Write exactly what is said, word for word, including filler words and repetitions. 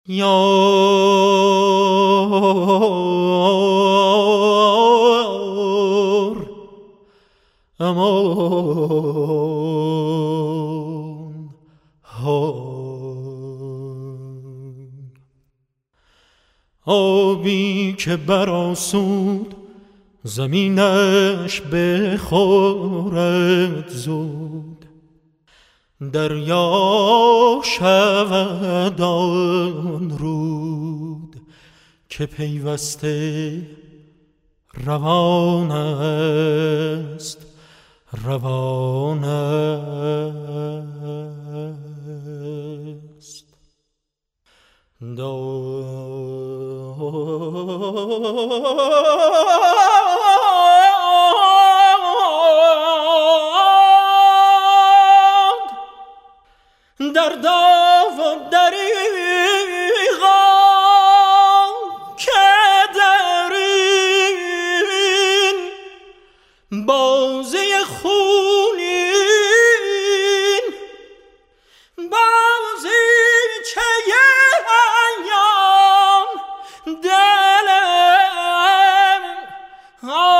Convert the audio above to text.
یار امان آبی که برآسود زمینش بخورد زود، دریا شود آن رود که پیوسته روان است روان است. در داو و دریغا که درین بازی خونین بازی چه ایام دلم